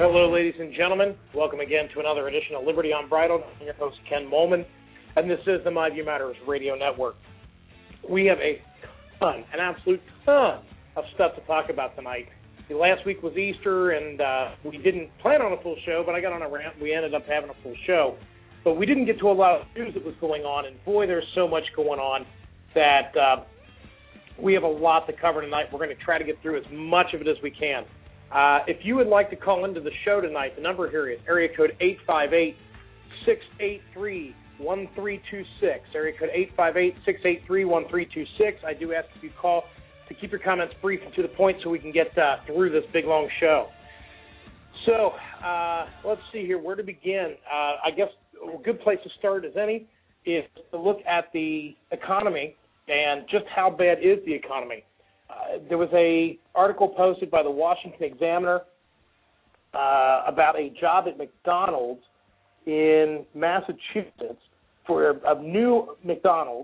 Hello, ladies and gentlemen. Welcome again to another edition of Liberty Unbridled. I'm your host, Ken Molman, and this is the My View Matters Radio Network. We have an absolute ton of stuff to talk about tonight. Last week was Easter, and we didn't plan on a full show, but I got on a rant. We ended up having a full show. But we didn't get to a lot of news that was going on, and boy, there's so much going on that we have a lot to cover tonight. We're going to try to get through as much of it as we can. If you would like to call into the show tonight, the number here is area code 858-683-1326. Area code 858-683-1326. I do ask if you call to keep your comments brief and to the point so we can get through this big, long show. So let's see here. Where to begin? I guess a good place to start as any is to look at the economy and just how bad is the economy. There was an article posted by the Washington Examiner about a job at McDonald's in Massachusetts for a new McDonald's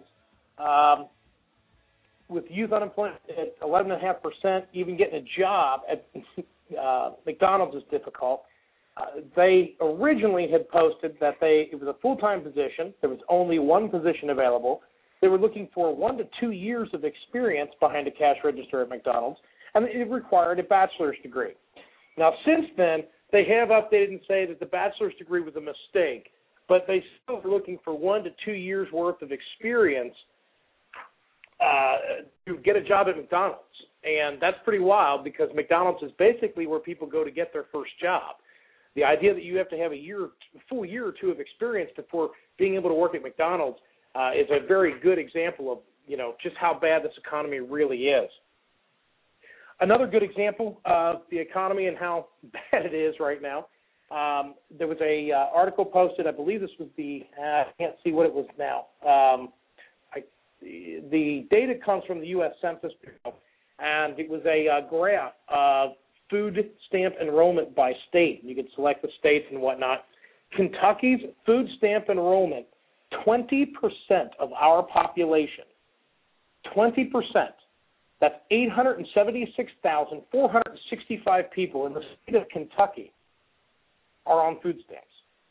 with youth unemployment at 11.5%. Even getting a job at McDonald's is difficult. They originally had posted that it was a full-time position. There was only one position available. They were looking for 1 to 2 years of experience behind a cash register at McDonald's, and it required a bachelor's degree. Now, since then, they have updated and say that the bachelor's degree was a mistake, but they still are looking for 1 to 2 years' worth of experience to get a job at McDonald's. And that's pretty wild because McDonald's is basically where people go to get their first job. The idea that you have to have a full year or two of experience before being able to work at McDonald's is a very good example of, just how bad this economy really is. Another good example of the economy and how bad it is right now, there was a article posted, I believe this was I can't see what it was now. The data comes from the U.S. Census Bureau, and it was a graph of food stamp enrollment by state. You could select the states and whatnot. Kentucky's food stamp enrollment, 20% of our population, 20%, that's 876,465 people in the state of Kentucky are on food stamps.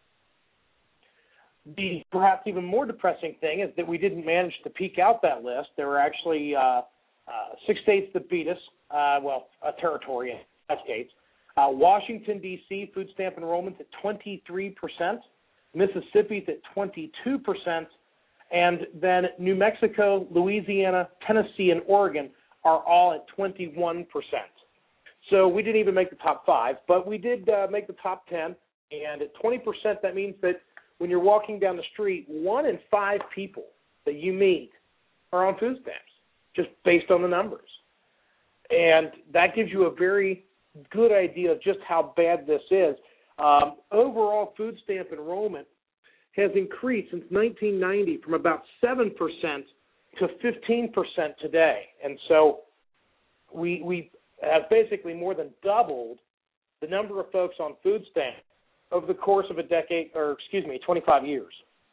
The perhaps even more depressing thing is that we didn't manage to peek out that list. There were actually 6 states that beat us, a territory in 5 states. Washington, D.C., food stamp enrollment at 23%. Mississippi's at 22%, and then New Mexico, Louisiana, Tennessee, and Oregon are all at 21%. So we didn't even make the top 5, but we did make the top 10, and at 20%, that means that when you're walking down the street, 1 in 5 people that you meet are on food stamps, just based on the numbers. And that gives you a very good idea of just how bad this is. Overall food stamp enrollment has increased since 1990 from about 7% to 15% today. And so we have basically more than doubled the number of folks on food stamps over the course of 25 years.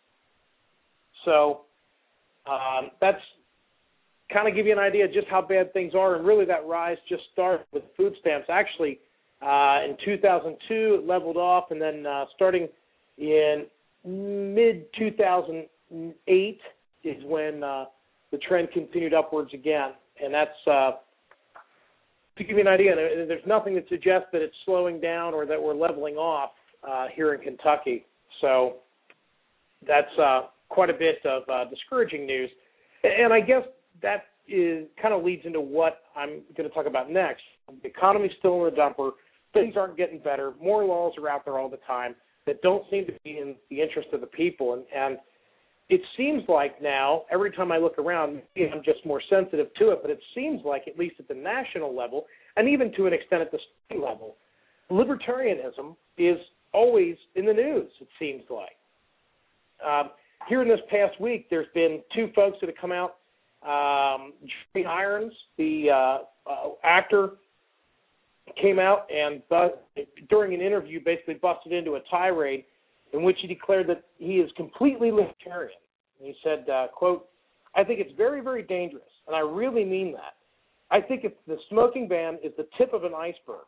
So that's kind of give you an idea of just how bad things are, and really that rise just started with food stamps. Actually, in 2002, it leveled off, and then starting in mid-2008 is when the trend continued upwards again. And that's, to give you an idea, there's nothing that suggests that it's slowing down or that we're leveling off here in Kentucky. So that's quite a bit of discouraging news. And I guess that kind of leads into what I'm going to talk about next. The economy's still in a dumper. Things aren't getting better. More laws are out there all the time that don't seem to be in the interest of the people. And it seems like now, every time I look around, maybe I'm just more sensitive to it, but it seems like, at least at the national level, and even to an extent at the state level, libertarianism is always in the news, it seems like. Here in this past week, there's been 2 folks that have come out. Jeremy Irons, the actor, came out and during an interview basically busted into a tirade in which he declared that he is completely libertarian. He said, quote, "I think it's very, very dangerous, and I really mean that. I think if the smoking ban is the tip of an iceberg,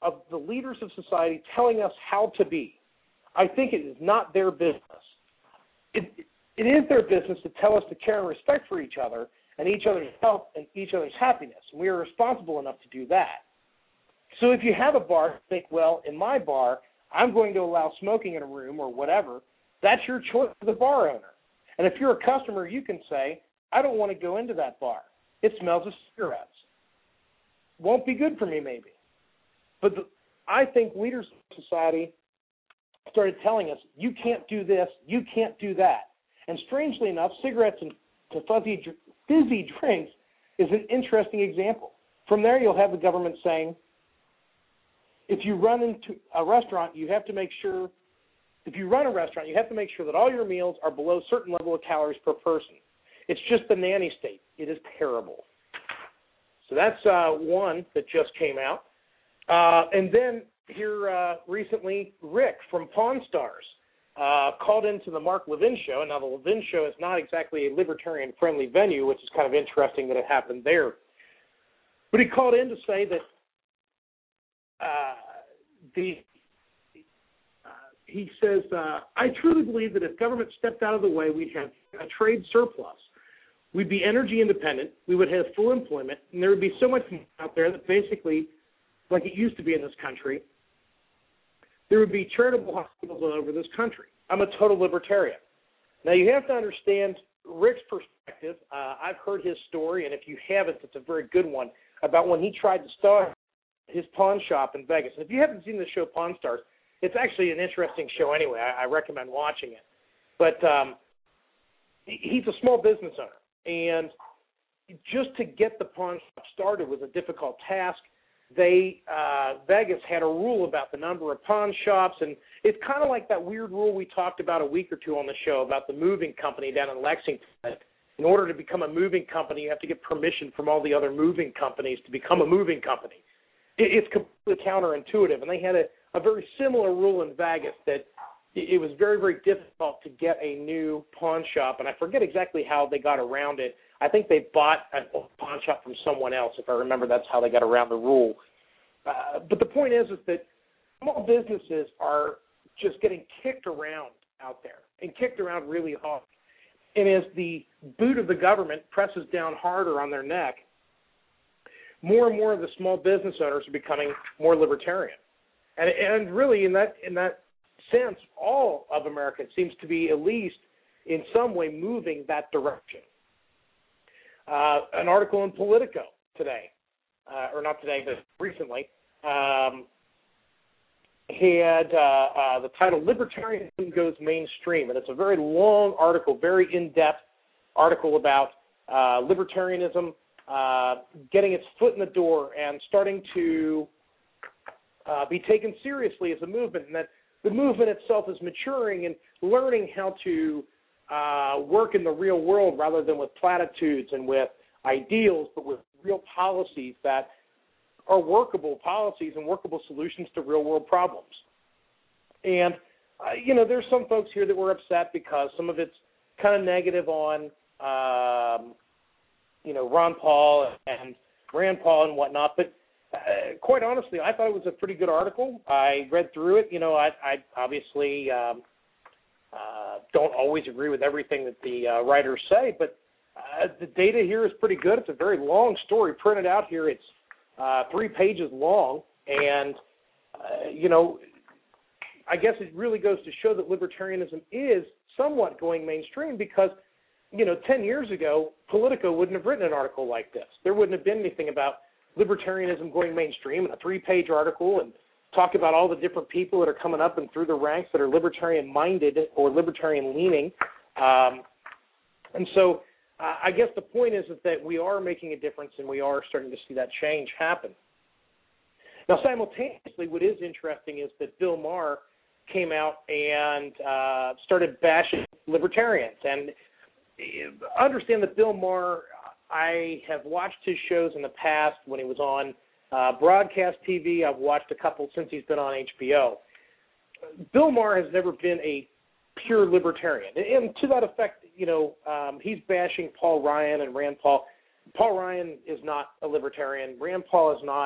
of the leaders of society telling us how to be. I think it is not their business. It is their business to tell us to care and respect for each other and each other's health and each other's happiness. And we are responsible enough to do that. So if you have a bar, think, well, in my bar, I'm going to allow smoking in a room or whatever. That's your choice as a bar owner. And if you're a customer, you can say, I don't want to go into that bar. It smells of cigarettes. Won't be good for me, maybe. But I think leaders of society started telling us, you can't do this, you can't do that. And strangely enough, cigarettes and fizzy drinks is an interesting example. From there, you'll have the government saying, if you run into a restaurant, you have to make sure, if you run a restaurant, you have to make sure that all your meals are below a certain level of calories per person. It's just the nanny state. It is terrible. So that's one that just came out. And then here recently, Rick from Pawn Stars called into the Mark Levin show. Now, the Levin show is not exactly a libertarian-friendly venue, which is kind of interesting that it happened there. But he called in to say that he says, I truly believe that if government stepped out of the way, we'd have a trade surplus. We'd be energy independent. We would have full employment, and there would be so much out there that basically, like it used to be in this country, there would be charitable hospitals all over this country. I'm a total libertarian. Now, you have to understand Rick's perspective. I've heard his story, and if you haven't, it's a very good one, about when he tried to start his pawn shop in Vegas. And if you haven't seen the show Pawn Stars, it's actually an interesting show anyway. I recommend watching it. But he's a small business owner, and just to get the pawn shop started was a difficult task. Vegas had a rule about the number of pawn shops, and it's kind of like that weird rule we talked about a week or two on the show about the moving company down in Lexington. In order to become a moving company, you have to get permission from all the other moving companies to become a moving company. It's completely counterintuitive, and they had a very similar rule in Vegas that it was very, very difficult to get a new pawn shop, and I forget exactly how they got around it. I think they bought a pawn shop from someone else. If I remember, that's how they got around the rule. But the point is that small businesses are just getting kicked around out there, and kicked around really hard. And as the boot of the government presses down harder on their neck, more and more of the small business owners are becoming more libertarian. And really, in that sense, all of America seems to be at least in some way moving that direction. An article in Politico today, or not today, but recently, had the title, Libertarianism Goes Mainstream. And it's a very long article, very in-depth article about libertarianism getting its foot in the door and starting to be taken seriously as a movement, and that the movement itself is maturing and learning how to work in the real world rather than with platitudes and with ideals, but with real policies that are workable policies and workable solutions to real-world problems. And, there's some folks here that were upset because some of it's kind of negative on, Ron Paul and Rand Paul and whatnot, but quite honestly, I thought it was a pretty good article. I read through it. I obviously don't always agree with everything that the writers say, but the data here is pretty good. It's a very long story printed out here. It's 3 pages long, and, I guess it really goes to show that libertarianism is somewhat going mainstream because, 10 years ago, Politico wouldn't have written an article like this. There wouldn't have been anything about libertarianism going mainstream in a 3-page article and talk about all the different people that are coming up and through the ranks that are libertarian-minded or libertarian-leaning. And so I guess the point is that we are making a difference and we are starting to see that change happen. Now, simultaneously, what is interesting is that Bill Maher came out and started bashing libertarians. And understand that Bill Maher, I have watched his shows in the past when he was on broadcast TV. I've watched a couple since he's been on HBO. Bill Maher has never been a pure libertarian. And to that effect, he's bashing Paul Ryan and Rand Paul. Paul Ryan is not a libertarian. Rand Paul is not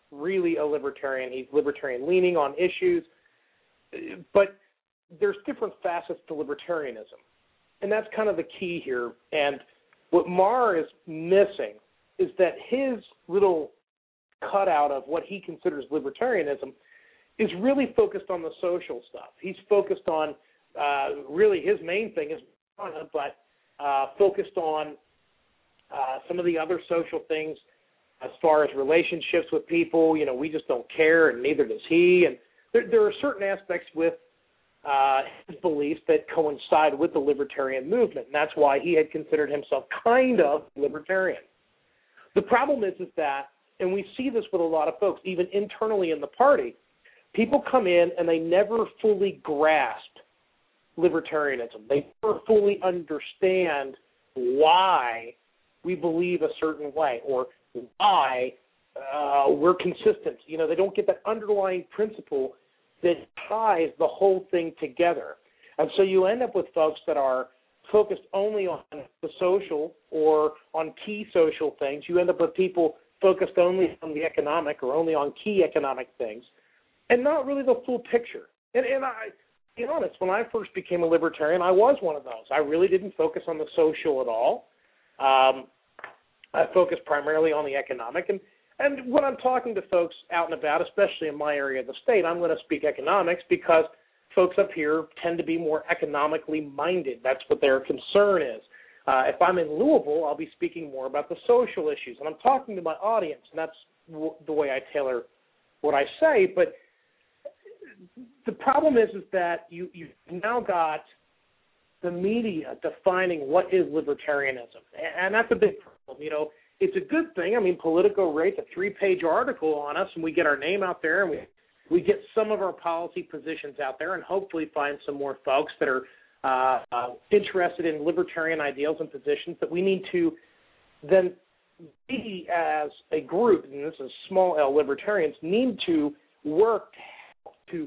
really a libertarian. He's libertarian leaning on issues, but there's different facets to libertarianism. And that's kind of the key here. And what Maher is missing is that his little cutout of what he considers libertarianism is really focused on the social stuff. He's focused on, really his main thing is, but focused on some of the other social things as far as relationships with people. You know, we just don't care, and neither does he. And there are certain aspects with his beliefs that coincide with the libertarian movement, and that's why he had considered himself kind of libertarian. The problem is that, and we see this with a lot of folks, even internally in the party, people come in and they never fully grasp libertarianism. They never fully understand why we believe a certain way or why we're consistent. You know, they don't get that underlying principle that ties the whole thing together. And so you end up with folks that are focused only on the social or on key social things. You end up with people focused only on the economic or only on key economic things and not really the full picture. And I, to be honest, when I first became a libertarian, I was one of those. I really didn't focus on the social at all. I focused primarily on the economic. And when I'm talking to folks out and about, especially in my area of the state, I'm going to speak economics because folks up here tend to be more economically minded. That's what their concern is. If I'm in Louisville, I'll be speaking more about the social issues. And I'm talking to my audience, and that's the way I tailor what I say. But the problem is that you've now got the media defining what is libertarianism. And that's a big problem. You know, it's a good thing. I mean, Politico rates a 3-page article on us, and we get our name out there, and we get some of our policy positions out there, and hopefully find some more folks that are interested in libertarian ideals and positions that we need to then we as a group, and this is small L libertarians, need to work to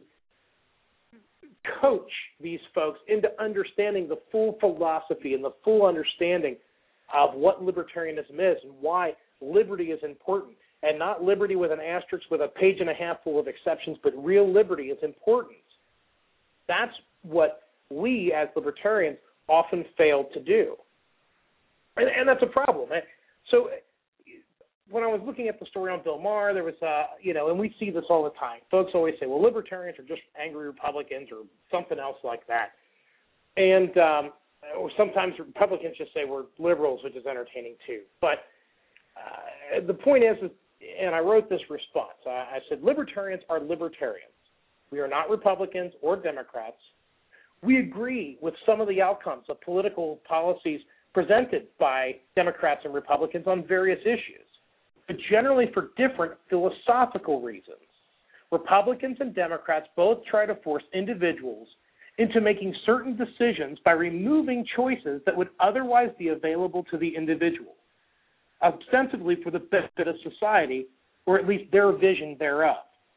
coach these folks into understanding the full philosophy and the full understanding of what libertarianism is and why liberty is important. And not liberty with an asterisk with a page and a half full of exceptions, but real liberty is important. That's what we as libertarians often fail to do. And that's a problem. So when I was looking at the story on Bill Maher, there was, and we see this all the time. Folks always say, well, libertarians are just angry Republicans or something else like that. And or sometimes Republicans just say we're liberals, which is entertaining too. But the point is, and I wrote this response, I said, libertarians are libertarians. We are not Republicans or Democrats. We agree with some of the outcomes of political policies presented by Democrats and Republicans on various issues, but generally for different philosophical reasons. Republicans and Democrats both try to force individuals into making certain decisions by removing choices that would otherwise be available to the individual, ostensibly for the benefit of society, or at least their vision thereof.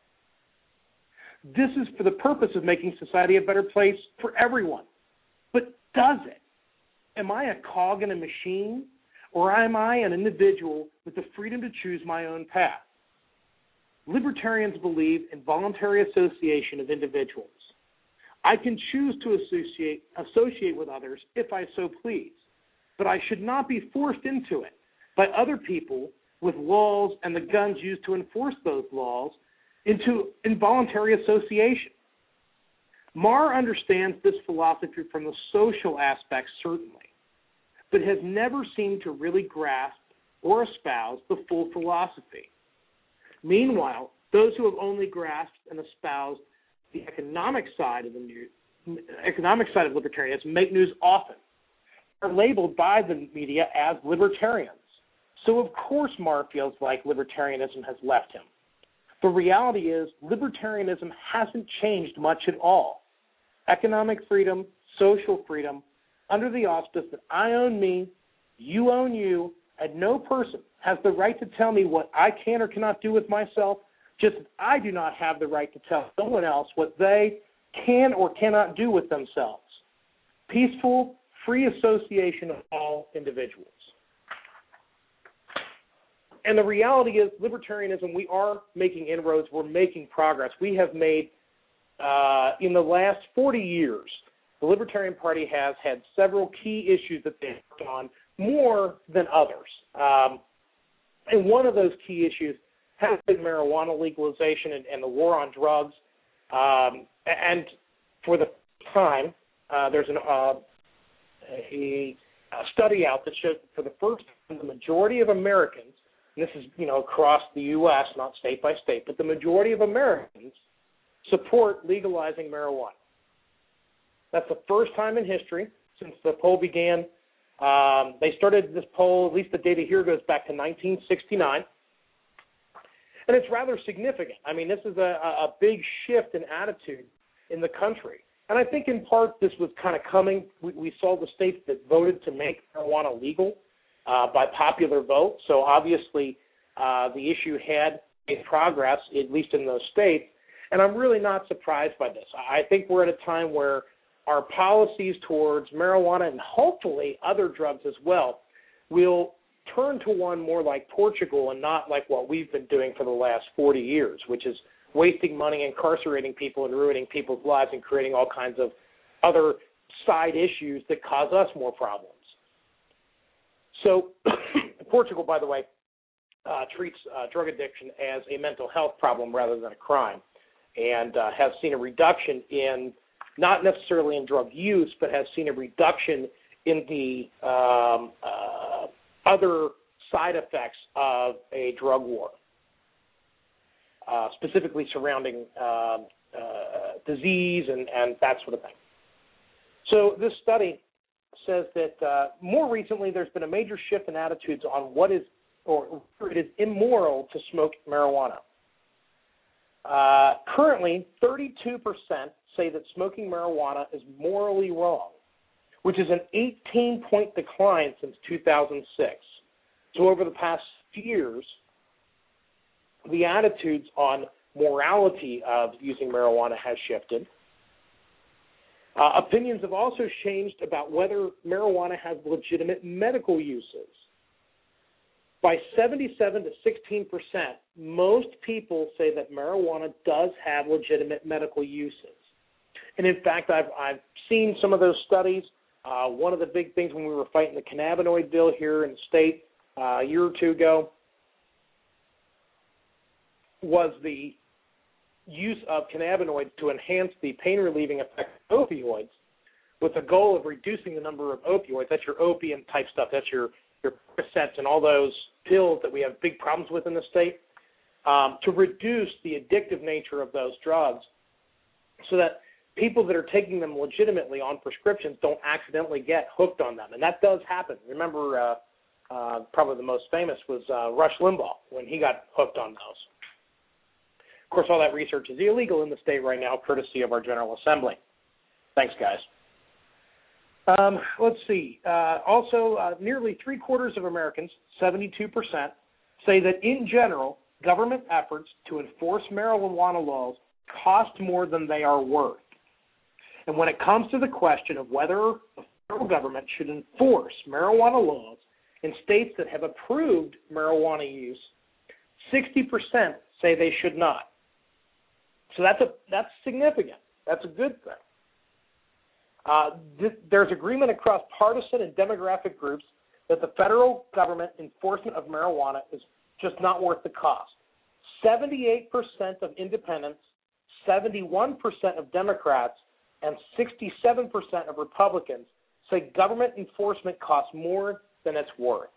This is for the purpose of making society a better place for everyone. But does it? Am I a cog in a machine, or am I an individual with the freedom to choose my own path? Libertarians believe in voluntary association of individuals. I can choose to associate with others if I so please, but I should not be forced into it by other people with laws and the guns used to enforce those laws into involuntary association. Maher understands this philosophy from the social aspect, certainly, but has never seemed to really grasp or espouse the full philosophy. Meanwhile, those who have only grasped and espoused the economic side of libertarianism make news often, are labeled by the media as libertarians. So of course Maher feels like libertarianism has left him. The reality is libertarianism hasn't changed much at all. Economic freedom, social freedom, under the auspice that I own me, you own you, and no person has the right to tell me what I can or cannot do with myself, just as I do not have the right to tell someone else what they can or cannot do with themselves. Peaceful, free association of all individuals. And the reality is, libertarianism, we are making inroads. We're making progress. We have made, in the last 40 years, the Libertarian Party has had several key issues that they've worked on, more than others. And one of those key issues has been marijuana legalization and the war on drugs. And for the first time, there's a study out that shows that for the first time, the majority of Americans, and this is, across the U.S., not state by state, but the majority of Americans support legalizing marijuana. That's the first time in history since the poll began. They started this poll, at least the data here goes back to 1969. And it's rather significant. I mean, this is a big shift in attitude in the country. And I think in part this was kind of coming. We saw the states that voted to make marijuana legal by popular vote. So obviously the issue had made progress, at least in those states. And I'm really not surprised by this. I think we're at a time where our policies towards marijuana and hopefully other drugs as well will turn to one more like Portugal and not like what we've been doing for the last 40 years, which is wasting money, incarcerating people, and ruining people's lives and creating all kinds of other side issues that cause us more problems. So Portugal, by the way, treats drug addiction as a mental health problem rather than a crime, and has seen a reduction in, not necessarily in drug use, but has seen a reduction in the other side effects of a drug war, specifically surrounding disease and that sort of thing. So this study says that more recently there's been a major shift in attitudes on what is, or it is immoral to smoke marijuana. Currently, 32% say that smoking marijuana is morally wrong, which is an 18-point decline since 2006. So over the past few years, the attitudes on morality of using marijuana has shifted. Opinions have also changed about whether marijuana has legitimate medical uses. By 77 to 16%, most people say that marijuana does have legitimate medical uses. And in fact, I've seen some of those studies. One of the big things when we were fighting the cannabinoid bill here in the state a year or two ago was the use of cannabinoids to enhance the pain-relieving effect of opioids with the goal of reducing the number of opioids. That's your opium-type stuff. That's your Percocets and all those pills that we have big problems with in the state, to reduce the addictive nature of those drugs so that people that are taking them legitimately on prescriptions don't accidentally get hooked on them. And that does happen. Remember, probably the most famous was Rush Limbaugh when he got hooked on those. Of course, all that research is illegal in the state right now, courtesy of our General Assembly. Thanks, guys. Let's see. Also, nearly three-quarters of Americans, 72%, say that in general, government efforts to enforce marijuana laws cost more than they are worth. And when it comes to the question of whether the federal government should enforce marijuana laws in states that have approved marijuana use, 60% say they should not. So that's significant. That's a good thing. There's agreement across partisan and demographic groups that the federal government enforcement of marijuana is just not worth the cost. 78% of independents, 71% of Democrats, and 67% of Republicans say government enforcement costs more than it's worth.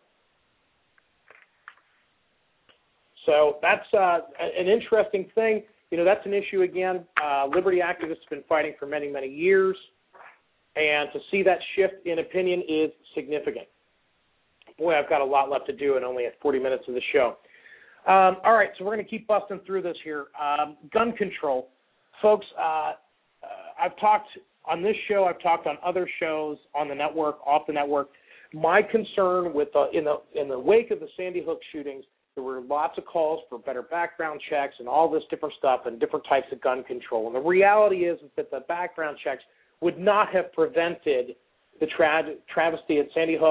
So that's an interesting thing. That's an issue, again, liberty activists have been fighting for many, many years. And to see that shift in opinion is significant. Boy, I've got a lot left to do and only at 40 minutes of the show. All right, so we're going to keep busting through this here. Gun control. Folks, I've talked on this show, I've talked on other shows on the network, off the network. My concern with in the wake of the Sandy Hook shootings, there were lots of calls for better background checks and all this different stuff and different types of gun control. And the reality is that the background checks would not have prevented the travesty at Sandy Hook.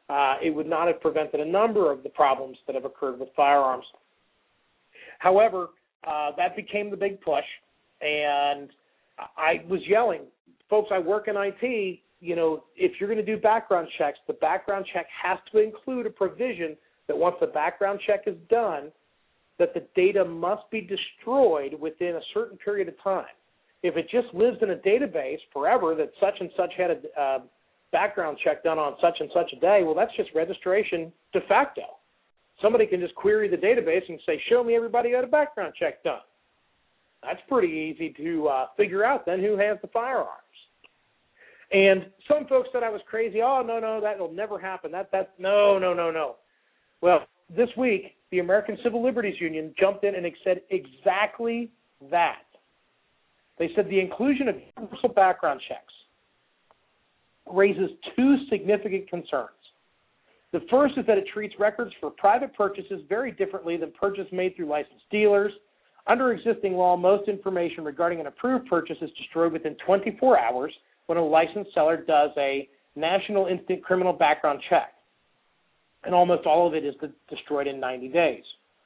it would not have prevented a number of the problems that have occurred with firearms. However, that became the big push, and I was yelling, folks, I work in IT, if you're going to do background checks, the background check has to include a provision that once the background check is done, that the data must be destroyed within a certain period of time. If it just lives in a database forever that such and such had a background check done on such and such a day, well, that's just registration de facto. Somebody can just query the database and say, show me everybody who had a background check done. That's pretty easy to figure out then who has the firearms. And some folks said I was crazy. Oh, no, that will never happen. No. Well, this week, the American Civil Liberties Union jumped in and said exactly that. They said the inclusion of universal background checks raises two significant concerns. The first is that it treats records for private purchases very differently than purchases made through licensed dealers. Under existing law, most information regarding an approved purchase is destroyed within 24 hours when a licensed seller does a national instant criminal background check. And almost all of it is destroyed in 90 days.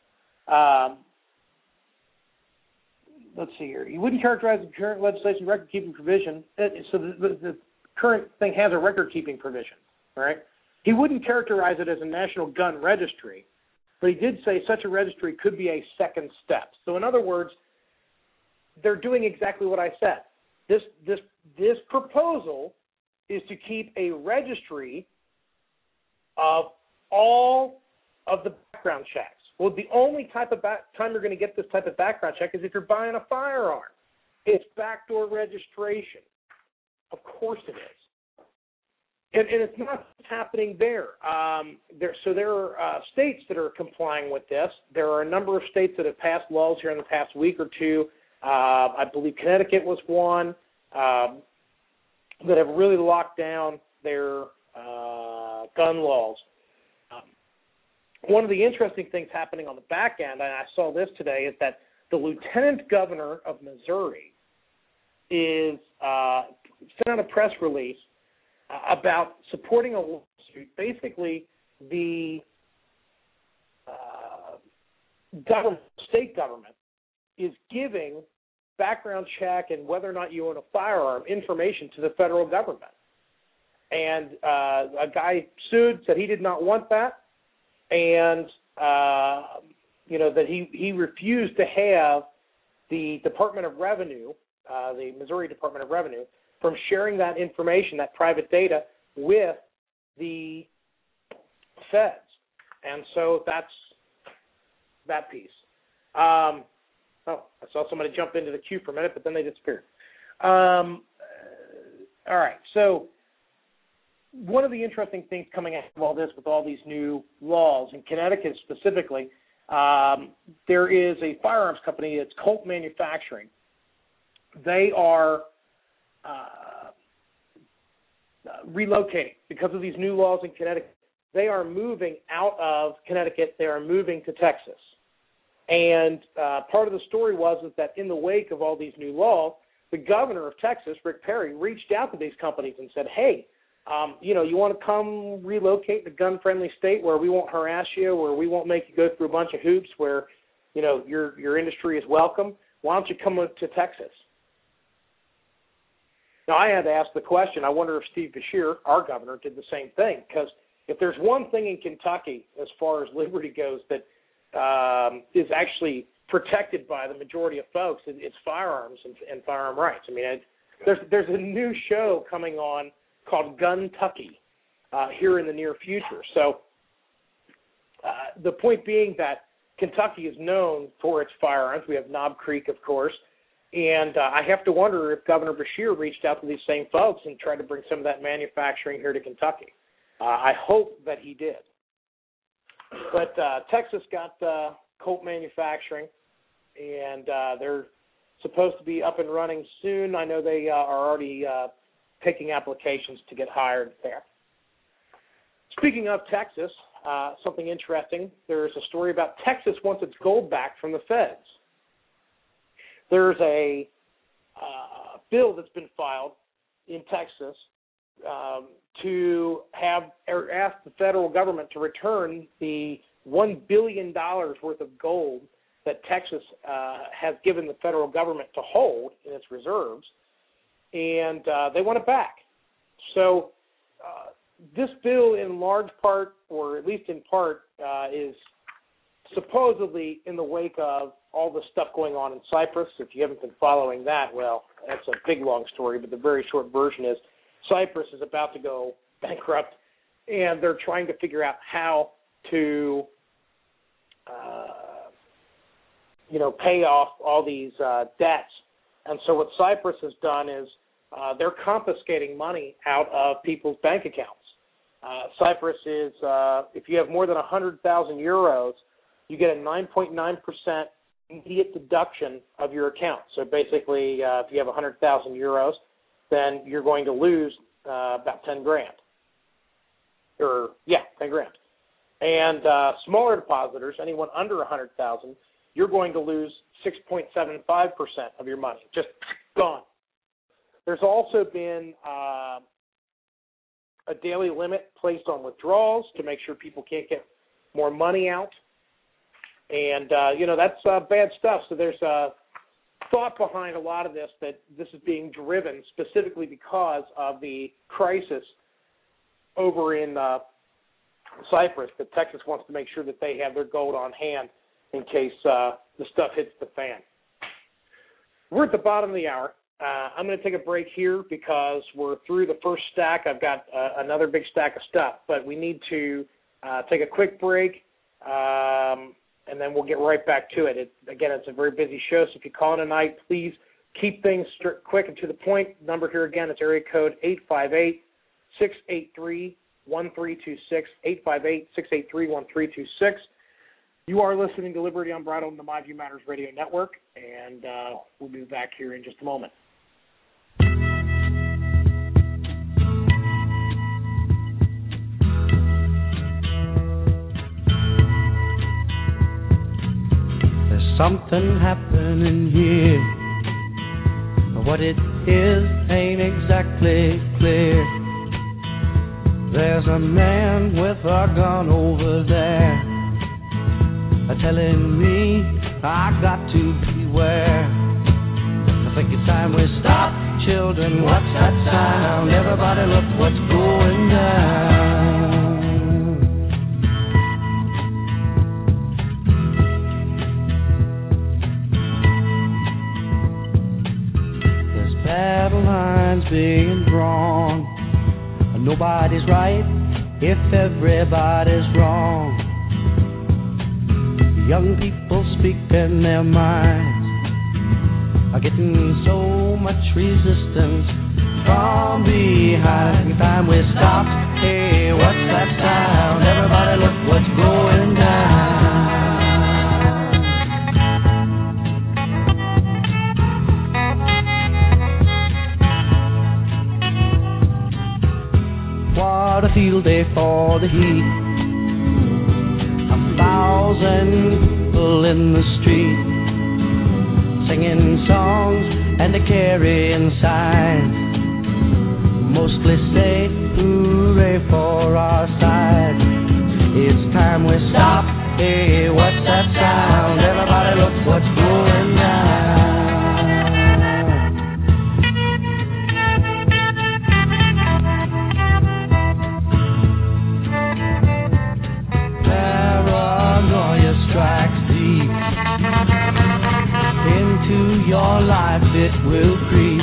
Let's see here. You wouldn't characterize the current legislation record-keeping provision. So the current thing has a record-keeping provision, right? He wouldn't characterize it as a national gun registry, but he did say such a registry could be a second step. So in other words, they're doing exactly what I said. This proposal is to keep a registry of all of the background checks. Well, the only type of time you're going to get this type of background check is if you're buying a firearm. It's backdoor registration. Of course it is. And it's not happening there. There are states that are complying with this. There are a number of states that have passed laws here in the past week or two. I believe Connecticut was one that have really locked down their gun laws. One of the interesting things happening on the back end, and I saw this today, is that the lieutenant governor of Missouri is sent out a press release about supporting a lawsuit. Basically, the state government is giving background check and whether or not you own a firearm information to the federal government. And a guy sued, said he did not want that, and that he refused to have the Department of Revenue, the Missouri Department of Revenue, from sharing that information, that private data, with the feds. And so that's that piece. I saw somebody jump into the queue for a minute, but then they disappeared. All right, so one of the interesting things coming out of all this with all these new laws, in Connecticut specifically, there is a firearms company, it's Colt Manufacturing. They are relocating because of these new laws in Connecticut. They are moving out of Connecticut. They are moving to Texas. And part of the story was that in the wake of all these new laws, the governor of Texas, Rick Perry, reached out to these companies and said, hey, you want to come relocate in a gun-friendly state where we won't harass you, where we won't make you go through a bunch of hoops, where, your industry is welcome? Why don't you come to Texas? Now, I had to ask the question, I wonder if Steve Beshear, our governor, did the same thing, because if there's one thing in Kentucky as far as liberty goes that is actually protected by the majority of folks, it's firearms and firearm rights. I mean, there's a new show coming on called Guntucky here in the near future. So the point being that Kentucky is known for its firearms. We have Knob Creek, of course. And I have to wonder if Governor Beshear reached out to these same folks and tried to bring some of that manufacturing here to Kentucky. I hope that he did. But Texas got Colt Manufacturing, and they're supposed to be up and running soon. I know they are already taking applications to get hired there. Speaking of Texas, something interesting, there's a story about Texas wants its gold back from the feds. There's a bill that's been filed in Texas to have or ask the federal government to return the $1 billion worth of gold that Texas has given the federal government to hold in its reserves, and they want it back. So this bill in large part, or at least in part, is supposedly in the wake of all the stuff going on in Cyprus. If you haven't been following that, well, that's a big, long story, but the very short version is Cyprus is about to go bankrupt, and they're trying to figure out how to, pay off all these debts. And so what Cyprus has done is they're confiscating money out of people's bank accounts. Cyprus is, if you have more than 100,000 euros, you get a 9.9% immediate deduction of your account. So basically, if you have 100,000 euros, then you're going to lose about 10 grand. 10 grand. And smaller depositors, anyone under 100,000, you're going to lose 6.75% of your money, just gone. There's also been a daily limit placed on withdrawals to make sure people can't get more money out. And, that's bad stuff. So there's a thought behind a lot of this, that this is being driven specifically because of the crisis over in Cyprus, that Texas wants to make sure that they have their gold on hand in case the stuff hits the fan. We're at the bottom of the hour. I'm going to take a break here because we're through the first stack. I've got another big stack of stuff, but we need to take a quick break, and then we'll get right back to it. It's a very busy show, so if you call in tonight, please keep things quick and to the point. Number here again, it's area code 858-683-1326, 858-683-1326. You are listening to Liberty Unbridled on the My View Matters Radio Network, and we'll be back here in just a moment. There's something happening here. What it is ain't exactly clear. There's a man with a gun over there, telling me I got to beware. I think it's time we stop, children. What's that sound? Everybody look what's going down. There's battle lines being drawn. Nobody's right if everybody's wrong. Young people speaking their minds are getting so much resistance from behind. Every time we stop, hey, what's that sound? Everybody look what's going down. What a field day for the heat. 1,000 people in the street, singing songs and carrying signs, mostly say hooray for our side. It's time we stop, hey, what's that sound? Everybody look what's going down. Strikes deep into your life, it will creep.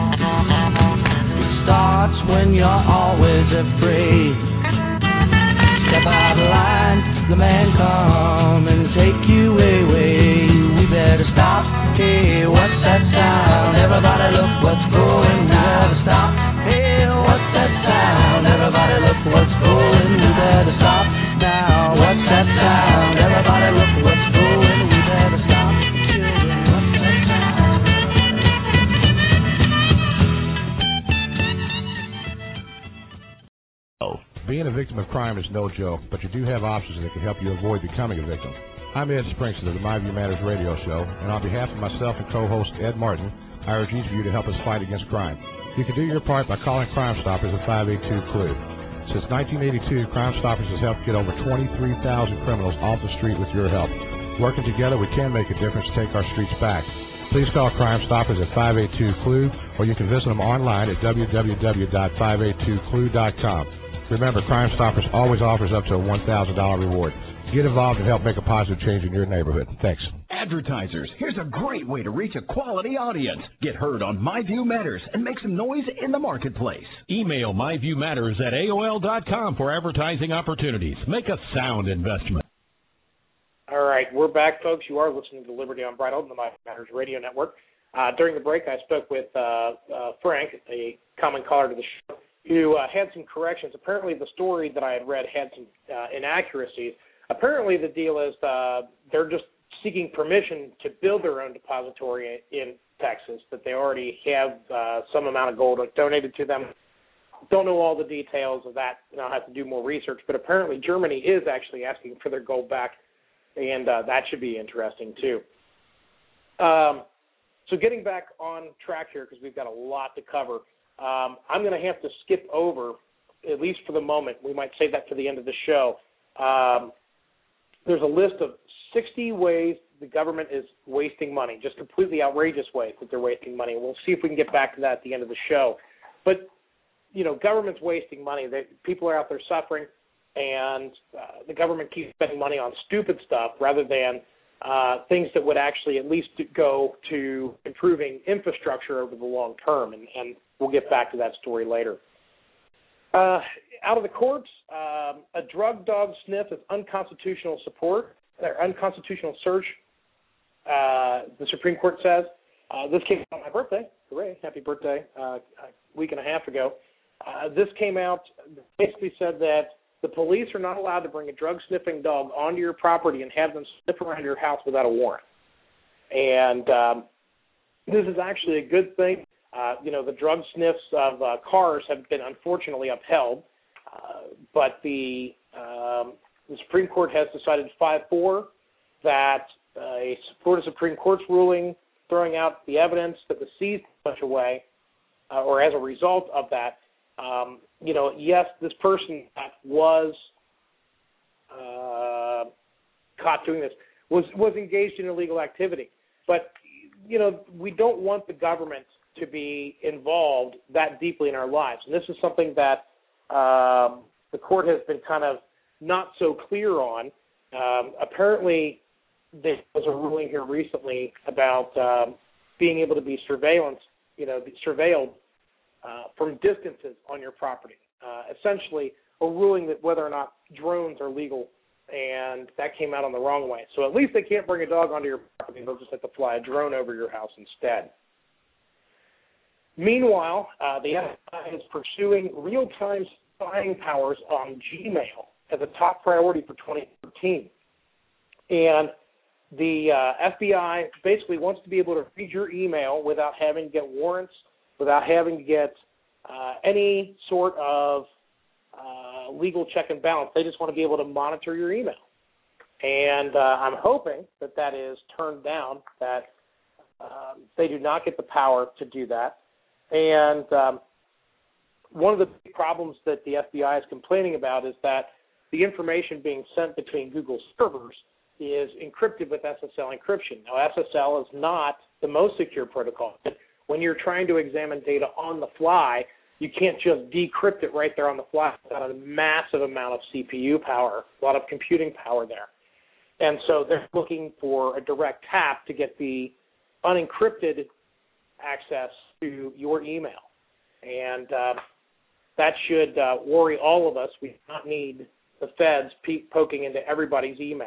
It starts when you're always afraid. Step out of line, the man come and take you away. We better stop, hey, what's that sound? Everybody look what's going down. Stop, hey, what's that sound? Everybody look what's going. We better stop now, what's that sound? Everybody look what's going. We better stop, children, what's that sound? Being a victim of crime is no joke, but you do have options that can help you avoid becoming a victim. I'm Ed Springston of the My View Matters radio show, and on behalf of myself and co-host Ed Martin, I urge each of you to help us fight against crime. You can do your part by calling Crime Stoppers at 582-CLUE. Since 1982, Crime Stoppers has helped get over 23,000 criminals off the street with your help. Working together, we can make a difference to take our streets back. Please call Crime Stoppers at 582-CLUE, or you can visit them online at www.582clue.com. Remember, Crime Stoppers always offers up to a $1,000 reward. Get involved and help make a positive change in your neighborhood. Thanks. Advertisers, here's a great way to reach a quality audience. Get heard on My View Matters and make some noise in the marketplace. Email myviewmatters at AOL.com for advertising opportunities. Make a sound investment. All right, we're back, folks. You are listening to Liberty Unbridled on the My View Matters radio network. During the break, I spoke with Frank, a common caller to the show, who had some corrections. Apparently, the story that I had read had some inaccuracies. Apparently, the deal is they're just seeking permission to build their own depository in Texas, that they already have some amount of gold donated to them. Don't know all the details of that, and I'll have to do more research, but apparently Germany is actually asking for their gold back, and that should be interesting too. So getting back on track here, because we've got a lot to cover, I'm going to have to skip over, at least for the moment. We might save that for the end of the show. There's a list of 60 ways the government is wasting money, just completely outrageous ways that they're wasting money. We'll see if we can get back to that at the end of the show. But, you know, government's wasting money. People are out there suffering, and the government keeps spending money on stupid stuff rather than things that would actually at least go to improving infrastructure over the long term, and we'll get back to that story later. Out of the courts, a drug dog sniff is unconstitutional unconstitutional search, the Supreme Court says. This came out on my birthday. Hooray, happy birthday, a week and a half ago. This came out, basically said that the police are not allowed to bring a drug-sniffing dog onto your property and have them sniff around your house without a warrant. And this is actually a good thing. The drug sniffs of cars have been unfortunately upheld, but the Supreme Court has decided 5-4 that a Florida Supreme Court's ruling throwing out the evidence that was seized in such a way, or as a result of that, yes, this person that was caught doing this was engaged in illegal activity. But, we don't want the government to be involved that deeply in our lives. And this is something that the court has been kind of not so clear on. Apparently, there was a ruling here recently about being able to be surveilled from distances on your property. Essentially, a ruling that whether or not drones are legal, and that came out on the wrong way. So at least they can't bring a dog onto your property. They'll just have to fly a drone over your house instead. Meanwhile, the FBI is pursuing real-time spying powers on Gmail as a top priority for 2013. And the FBI basically wants to be able to read your email without having to get warrants, without having to get any sort of legal check and balance. They just want to be able to monitor your email. And I'm hoping that is turned down, that they do not get the power to do that. And one of the big problems that the FBI is complaining about is that the information being sent between Google servers is encrypted with SSL encryption. Now, SSL is not the most secure protocol. When you're trying to examine data on the fly, you can't just decrypt it right there on the fly without a massive amount of CPU power, a lot of computing power there. And so they're looking for a direct tap to get the unencrypted access to your email. And that should worry all of us. We do not need the feds poking into everybody's email.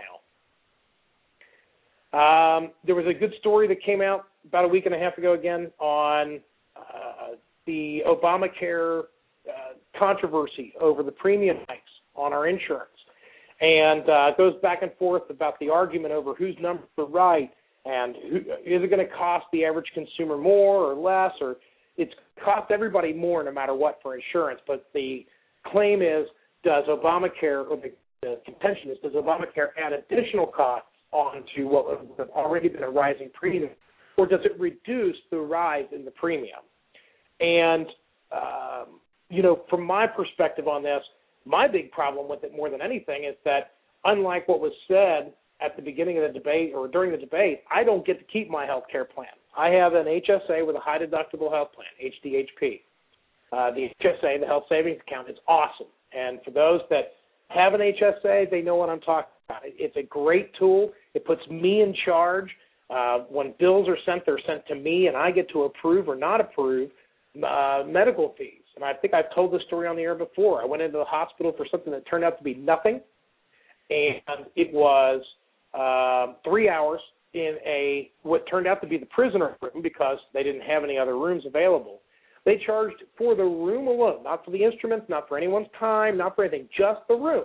There was a good story that came out about a week and a half ago again on the Obamacare controversy over the premium hikes on our insurance. And it goes back and forth about the argument over whose numbers are right, and is it going to cost the average consumer more or less, or it's cost everybody more no matter what for insurance. But the claim is, does Obamacare, or the contention is, does Obamacare add additional costs onto what would have already been a rising premium, or does it reduce the rise in the premium? And, from my perspective on this, my big problem with it more than anything is that unlike what was said at the beginning of the debate or during the debate, I don't get to keep my health care plan. I have an HSA with a high deductible health plan, HDHP. The HSA, the health savings account, is awesome. And for those that have an HSA, they know what I'm talking about. It's a great tool. It puts me in charge. When bills are sent, they're sent to me, and I get to approve or not approve medical fees. And I think I've told this story on the air before. I went into the hospital for something that turned out to be nothing, and it was 3 hours in what turned out to be the prisoner room because they didn't have any other rooms available. They charged for the room alone, not for the instruments, not for anyone's time, not for anything, just the room,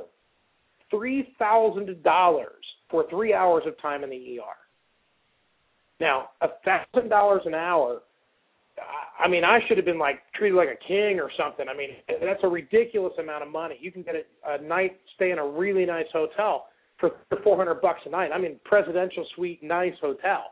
$3,000 for 3 hours of time in the ER. Now, $1,000 an hour, I mean, I should have been treated like a king or something. I mean, that's a ridiculous amount of money. You can get a night stay in a really nice hotel for $400 a night. I mean, presidential suite, nice hotel.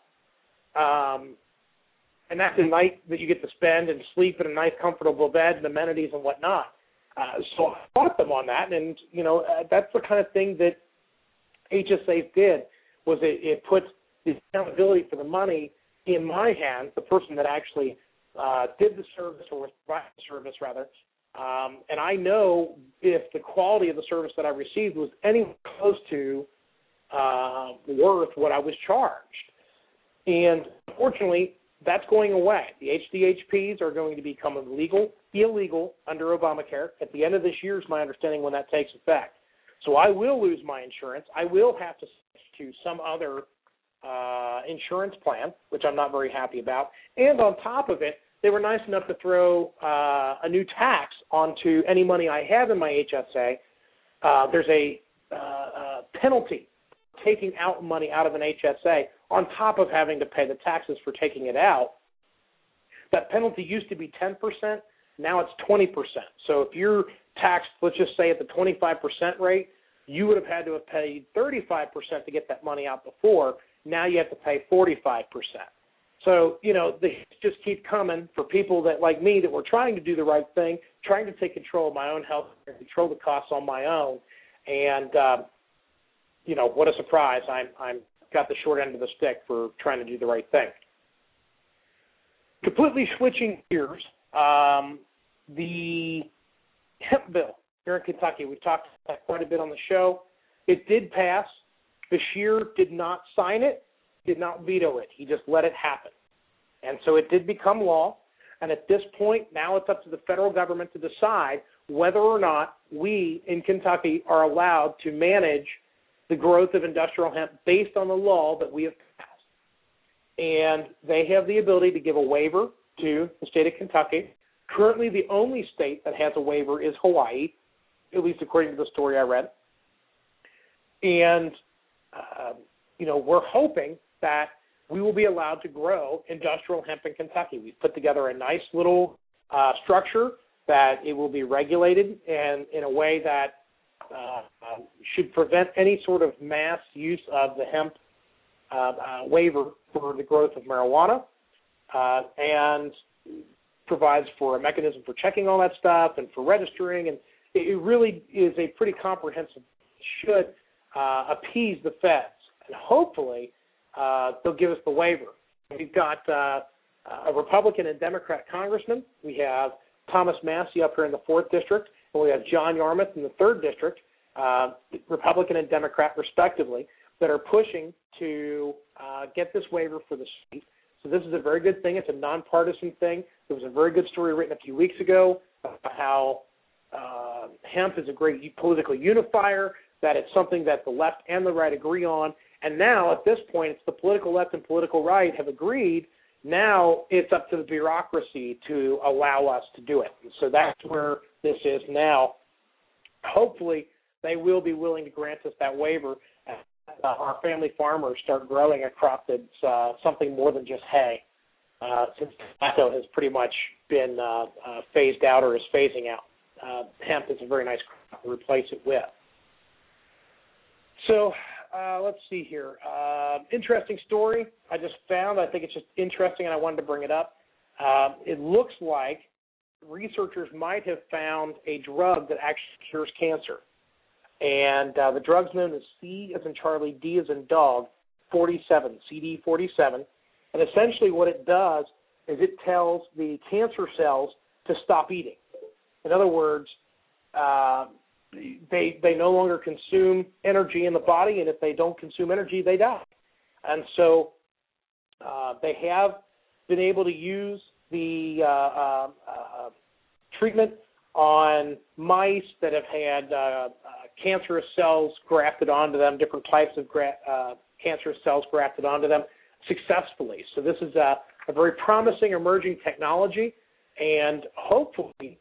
And that's a night that you get to spend and sleep in a nice, comfortable bed and amenities and whatnot. So I fought them on that, and, that's the kind of thing that HSA did, was it put the accountability for the money in my hands, the person that actually did the service or was providing the service, rather. And I know if the quality of the service that I received was anywhere close to worth what I was charged. And unfortunately, that's going away. The HDHPs are going to become illegal under Obamacare. At the end of this year is my understanding when that takes effect. So I will lose my insurance. I will have to switch to some other insurance plan, which I'm not very happy about. And on top of it, they were nice enough to throw a new tax onto any money I have in my HSA. There's a penalty taking out money out of an HSA on top of having to pay the taxes for taking it out. That penalty used to be 10%. Now it's 20%. So if you're taxed, let's just say at the 25% rate, you would have had to have paid 35% to get that money out before. Now you have to pay 45%. So, they just keep coming for people that, like me, that were trying to do the right thing, trying to take control of my own health and control the costs on my own. And, what a surprise. I'm got the short end of the stick for trying to do the right thing. Completely switching gears, the hemp bill here in Kentucky, we've talked about that quite a bit on the show. It did pass. Beshear did not sign it, did not veto it. He just let it happen. And so it did become law. And at this point, now it's up to the federal government to decide whether or not we in Kentucky are allowed to manage the growth of industrial hemp based on the law that we have passed. And they have the ability to give a waiver to the state of Kentucky. Currently, the only state that has a waiver is Hawaii, at least according to the story I read. And, we're hoping that we will be allowed to grow industrial hemp in Kentucky. We've put together a nice little structure that it will be regulated and in a way that should prevent any sort of mass use of the hemp waiver for the growth of marijuana and provides for a mechanism for checking all that stuff and for registering. And it really is a pretty comprehensive, should appease the feds. And hopefully they'll give us the waiver. We've got a Republican and Democrat congressman. We have Thomas Massie up here in the 4th District, and we have John Yarmouth in the 3rd District, Republican and Democrat respectively, that are pushing to get this waiver for the state. So this is a very good thing. It's a nonpartisan thing. There was a very good story written a few weeks ago about how hemp is a great political unifier, that it's something that the left and the right agree on. And now, at this point, it's the political left and political right have agreed. Now it's up to the bureaucracy to allow us to do it. And so that's where this is now. Hopefully, they will be willing to grant us that waiver as our family farmers start growing a crop that's something more than just hay, since tobacco has pretty much been phased out or is phasing out. Hemp is a very nice crop to replace it with. So let's see here. Interesting story I just found. I think it's just interesting, and I wanted to bring it up. it looks like researchers might have found a drug that actually cures cancer. And the drug's known as C as in Charlie, D as in dog, 47, CD47. And essentially what it does is it tells the cancer cells to stop eating. In other words, they no longer consume energy in the body, and if they don't consume energy, they die. And so they have been able to use the treatment on mice that have had cancerous cells grafted onto them, different types of cancerous cells grafted onto them successfully. So this is a very promising emerging technology, and hopefully,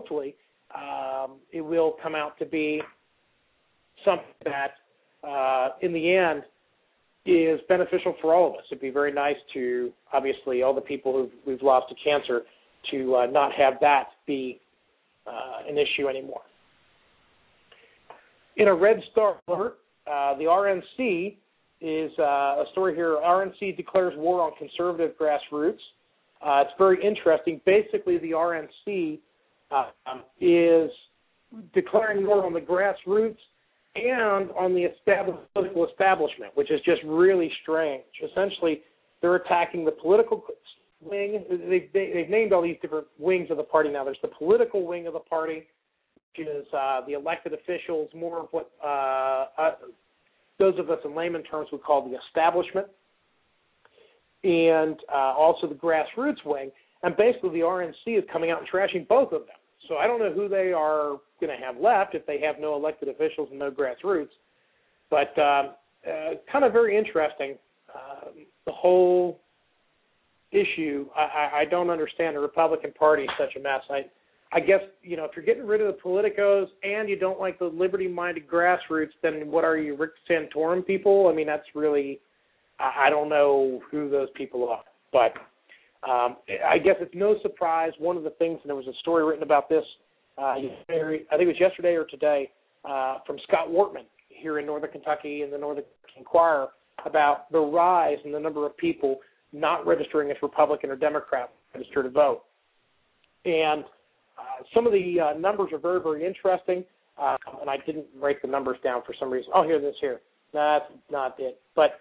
it will come out to be something that, in the end, is beneficial for all of us. It'd be very nice to, obviously, all the people we've lost to cancer to not have that be an issue anymore. In a Red Star alert, the RNC is a story here. RNC declares war on conservative grassroots. It's very interesting. Basically, the RNC is declaring war on the grassroots and on the political establishment, which is just really strange. Essentially, they're attacking the political wing. They've named all these different wings of the party now. There's the political wing of the party, which is the elected officials, more of what those of us in layman terms would call the establishment, and also the grassroots wing. And basically the RNC is coming out and trashing both of them. So I don't know who they are going to have left if they have no elected officials and no grassroots. But kind of very interesting, the whole issue. I don't understand the Republican Party is such a mess. I guess, if you're getting rid of the politicos and you don't like the liberty-minded grassroots, then what are you, Rick Santorum people? I mean, that's really, I don't know who those people are. But I guess it's no surprise. One of the things, and there was a story written about this, I think it was yesterday or today, from Scott Wortman here in Northern Kentucky in the Northern Inquirer about the rise in the number of people not registering as Republican or Democrat registered to vote. And some of the numbers are very, very interesting, and I didn't write the numbers down for some reason. Oh, here. That's not it. But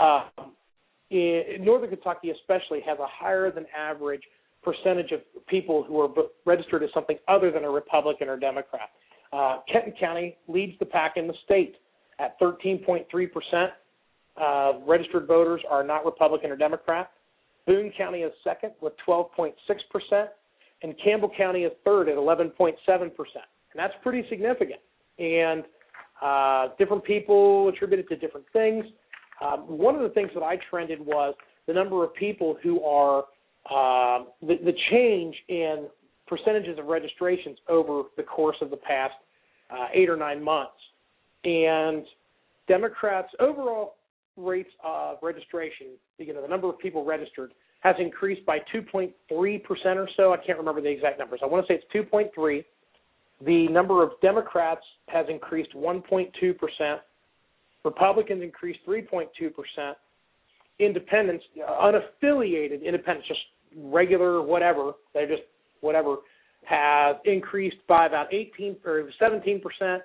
in Northern Kentucky especially has a higher than average percentage of people who are registered as something other than a Republican or Democrat. Kenton County leads the pack in the state at 13.3%. Registered voters are not Republican or Democrat. Boone County is second with 12.6%, and Campbell County is third at 11.7%. And that's pretty significant. And different people attribute it to different things. One of the things that I trended was the number of people who are the change in percentages of registrations over the course of the past 8 or 9 months. And Democrats' overall rates of registration, the number of people registered, has increased by 2.3% or so. I can't remember the exact numbers. I want to say it's 2.3. The number of Democrats has increased 1.2%. Republicans increased 3.2%. Independents, unaffiliated independents, just regular whatever, they're just whatever, have increased by about 18 or 17%.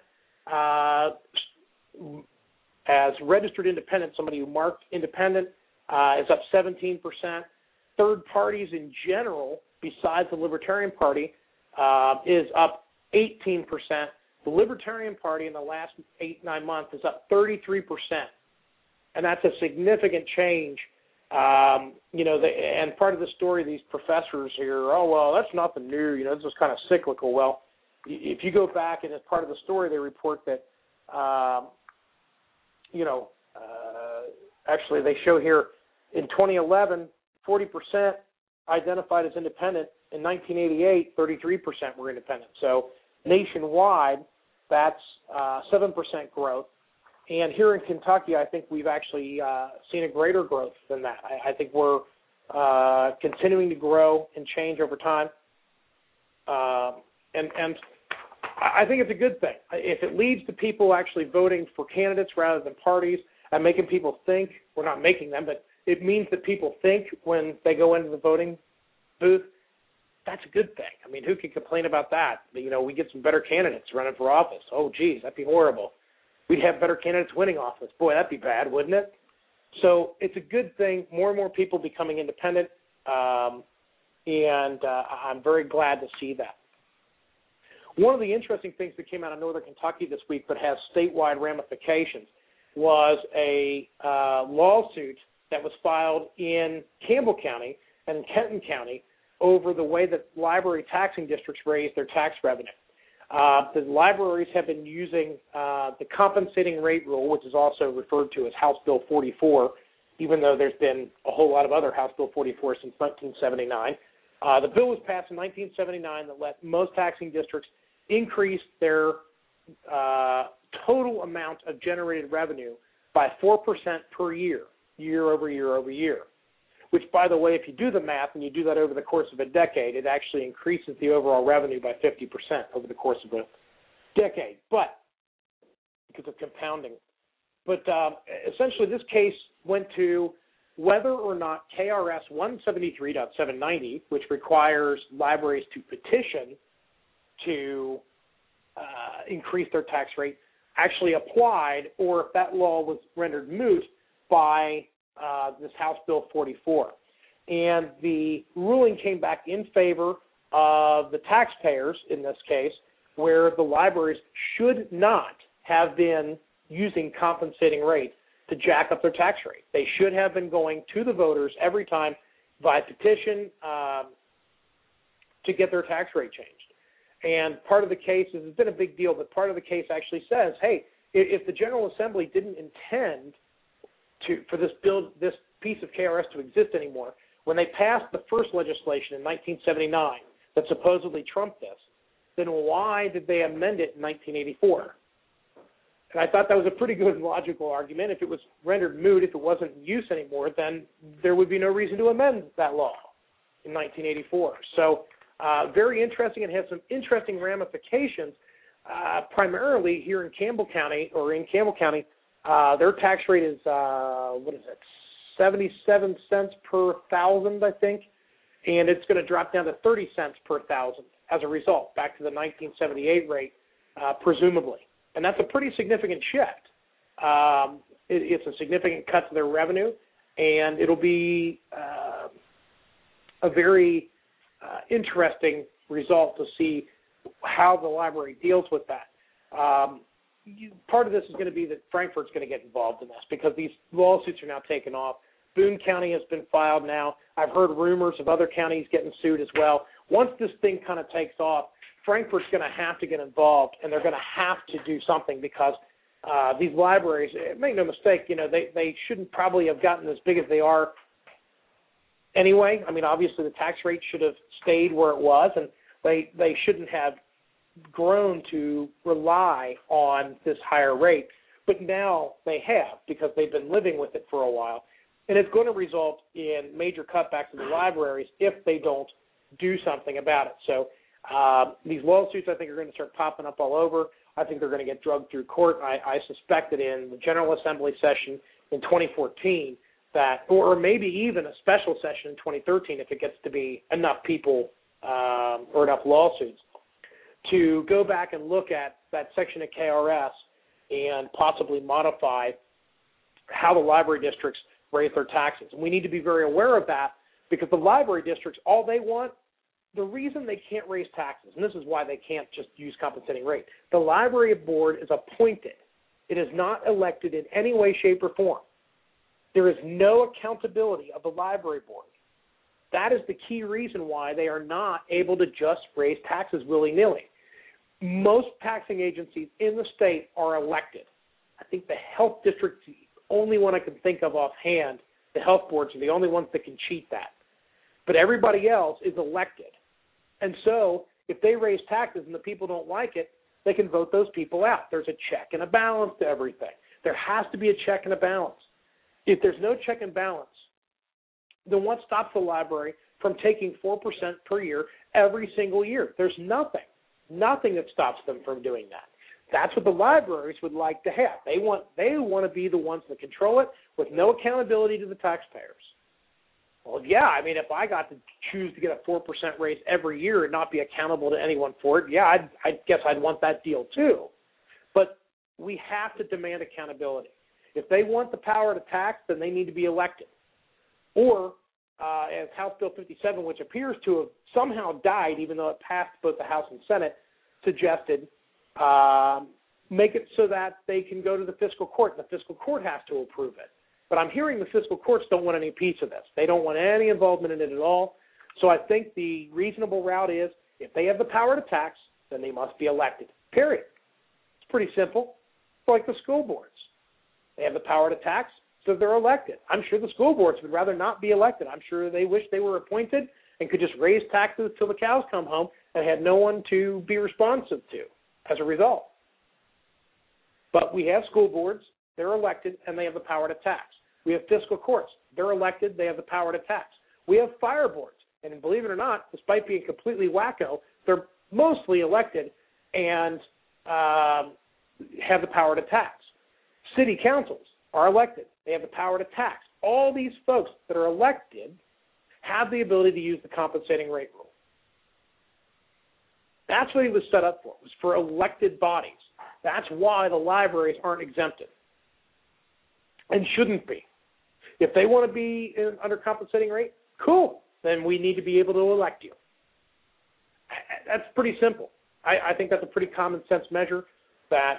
As registered independent, somebody who marked independent is up 17%. Third parties in general, besides the Libertarian Party, is up 18%. The Libertarian Party in the last 8-9 months is up 33%. And that's a significant change. And part of the story, these professors here, that's nothing new. This is kind of cyclical. Well, if you go back and as part of the story, they report that, actually they show here in 2011, 40% identified as independent. In 1988, 33% were independent. So nationwide, that's 7% growth. And here in Kentucky, I think we've actually seen a greater growth than that. I think we're continuing to grow and change over time. And I think it's a good thing. If it leads to people actually voting for candidates rather than parties and making people think, we're not making them, but it means that people think when they go into the voting booth, that's a good thing. I mean, who can complain about that? You know, we get some better candidates running for office. Oh, geez, that'd be horrible. We'd have better candidates winning office. Boy, that'd be bad, wouldn't it? So it's a good thing. More and more people becoming independent, and I'm very glad to see that. One of the interesting things that came out of Northern Kentucky this week but has statewide ramifications was a lawsuit that was filed in Campbell County and in Kenton County over the way that library taxing districts raise their tax revenue. The libraries have been using the compensating rate rule, which is also referred to as House Bill 44, even though there's been a whole lot of other House Bill 44 since 1979. The bill was passed in 1979 that let most taxing districts increase their total amount of generated revenue by 4% per year, year over year over year, which, by the way, if you do the math and you do that over the course of a decade, it actually increases the overall revenue by 50% over the course of a decade, but because of compounding. But essentially this case went to whether or not KRS 173.790, which requires libraries to petition to increase their tax rate, actually applied, or if that law was rendered moot by this House Bill 44. And the ruling came back in favor of the taxpayers in this case, where the libraries should not have been using compensating rates to jack up their tax rate. They should have been going to the voters every time by petition to get their tax rate changed. And part of the case is, it's been a big deal, but part of the case actually says, hey, if the General Assembly didn't intend for this piece of KRS to exist anymore, when they passed the first legislation in 1979 that supposedly trumped this, then why did they amend it in 1984? And I thought that was a pretty good and logical argument. If it was rendered moot, if it wasn't in use anymore, then there would be no reason to amend that law in 1984. So very interesting. It has some interesting ramifications, primarily here in Campbell County, their tax rate is, 77 cents per thousand, I think, and it's going to drop down to 30 cents per thousand as a result, back to the 1978 rate, presumably. And that's a pretty significant shift. It's a significant cut to their revenue, and it'll be a very interesting result to see how the library deals with that. Part of this is going to be that Frankfort's going to get involved in this because these lawsuits are now taken off. Boone County has been filed now. I've heard rumors of other counties getting sued as well. Once this thing kind of takes off, Frankfort's going to have to get involved, and they're going to have to do something because these libraries, make no mistake, they shouldn't probably have gotten as big as they are anyway. I mean, obviously the tax rate should have stayed where it was, and they shouldn't have grown to rely on this higher rate. But now they have because they've been living with it for a while. And it's going to result in major cutbacks in the libraries if they don't do something about it. So these lawsuits, I think, are going to start popping up all over. I think they're going to get drugged through court. I suspect that in the General Assembly session in 2014, that, or maybe even a special session in 2013, if it gets to be enough people or enough lawsuits, to go back and look at that section of KRS and possibly modify how the library districts raise their taxes. And we need to be very aware of that because the library districts, all they want, the reason they can't raise taxes, and this is why they can't just use compensating rate, the library board is appointed. It is not elected in any way, shape, or form. There is no accountability of the library board. That is the key reason why they are not able to just raise taxes willy-nilly. Most taxing agencies in the state are elected. I think the health district's the only one I can think of offhand. The health boards are the only ones that can cheat that. But everybody else is elected. And so if they raise taxes and the people don't like it, they can vote those people out. There's a check and a balance to everything. There has to be a check and a balance. If there's no check and balance, then what stops the library from taking 4% per year every single year? There's nothing that stops them from doing that. That's what the libraries would like to have. They want to be the ones that control it with no accountability to the taxpayers. Well, yeah, I mean, if I got to choose to get a 4% raise every year and not be accountable to anyone for it, yeah, I guess I'd want that deal too. But we have to demand accountability. If they want the power to tax, then they need to be elected. Or, as House Bill 57, which appears to have somehow died, even though it passed both the House and Senate, suggested, make it so that they can go to the fiscal court, and the fiscal court has to approve it. But I'm hearing the fiscal courts don't want any piece of this. They don't want any involvement in it at all. So I think the reasonable route is if they have the power to tax, then they must be elected, period. It's pretty simple. It's like the school boards. They have the power to tax, so they're elected. I'm sure the school boards would rather not be elected. I'm sure they wish they were appointed and could just raise taxes till the cows come home and had no one to be responsive to as a result. But we have school boards. They're elected, and they have the power to tax. We have fiscal courts. They're elected. They have the power to tax. We have fire boards. And believe it or not, despite being completely wacko, they're mostly elected and have the power to tax. City councils are elected. They have the power to tax. All these folks that are elected have the ability to use the compensating rate rule. That's what he was set up for. It was for elected bodies. That's why the libraries aren't exempted and shouldn't be. If they want to be under compensating rate, cool. Then we need to be able to elect you. That's pretty simple. I think that's a pretty common sense measure that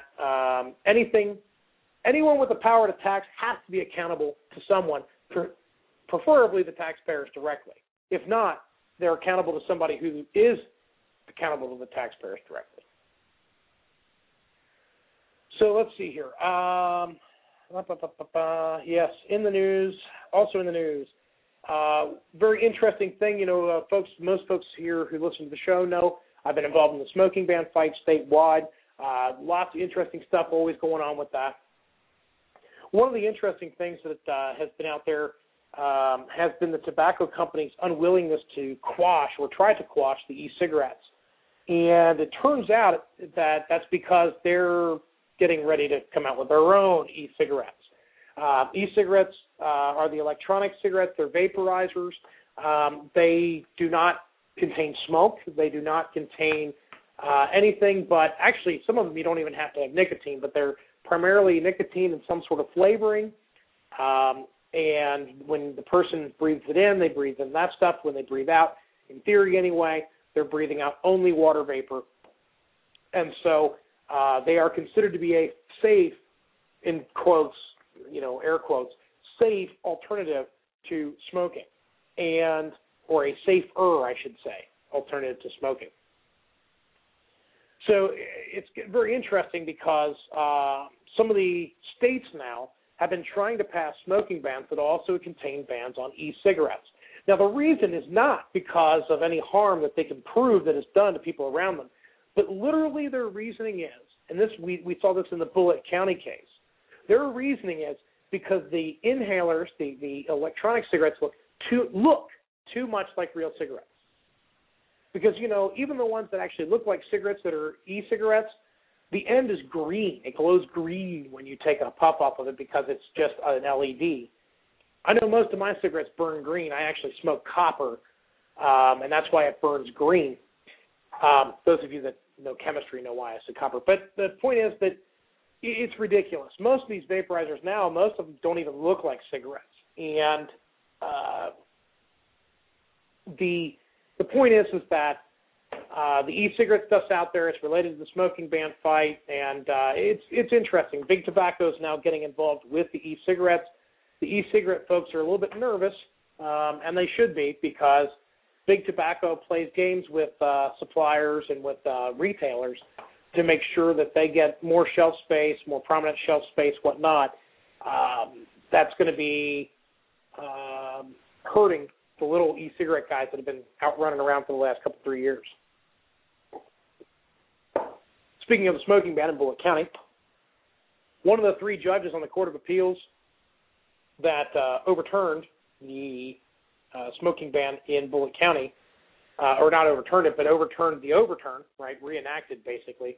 anyone with the power to tax has to be accountable to someone, preferably the taxpayers directly. If not, they're accountable to somebody who is accountable to the taxpayers directly. So let's see here. Yes, in the news, also in the news. Very interesting thing, most folks here who listen to the show know I've been involved in the smoking ban fight statewide. Lots of interesting stuff always going on with that. One of the interesting things that has been out there has been the tobacco companies' unwillingness to quash or try to quash the e-cigarettes. And it turns out that that's because they're getting ready to come out with their own e-cigarettes. E-cigarettes are the electronic cigarettes. They're vaporizers. They do not contain smoke. They do not contain anything but, actually, some of them you don't even have to have nicotine, but they're primarily nicotine and some sort of flavoring. And when the person breathes it in, they breathe in that stuff. When they breathe out, in theory anyway, they're breathing out only water vapor. And so they are considered to be a safe, in quotes, air quotes, safe alternative to smoking, or a safer, I should say, alternative to smoking. So it's very interesting because some of the states now have been trying to pass smoking bans that also contain bans on e-cigarettes. Now, the reason is not because of any harm that they can prove that is done to people around them, but literally their reasoning is, and this we saw this in the Bullitt County case, their reasoning is because the inhalers, the electronic cigarettes look too much like real cigarettes. Because, even the ones that actually look like cigarettes that are e-cigarettes, the end is green. It glows green when you take a puff off of it because it's just an LED. I know most of my cigarettes burn green. I actually smoke copper, and that's why it burns green. Those of you that know chemistry know why I said copper. But the point is that it's ridiculous. Most of these vaporizers now, most of them don't even look like cigarettes. And the point is that the e-cigarette stuff's out there. It's related to the smoking ban fight, and it's interesting. Big Tobacco is now getting involved with the e-cigarettes. The e-cigarette folks are a little bit nervous, and they should be, because Big Tobacco plays games with suppliers and with retailers to make sure that they get more shelf space, more prominent shelf space, whatnot. That's going to be hurting the little e-cigarette guys that have been out running around for the last 3 years. Speaking of the smoking ban in Bullitt County, one of the 3 judges on the Court of Appeals that overturned the smoking ban in Bullitt County, or not overturned it, but overturned the overturn, right, reenacted basically,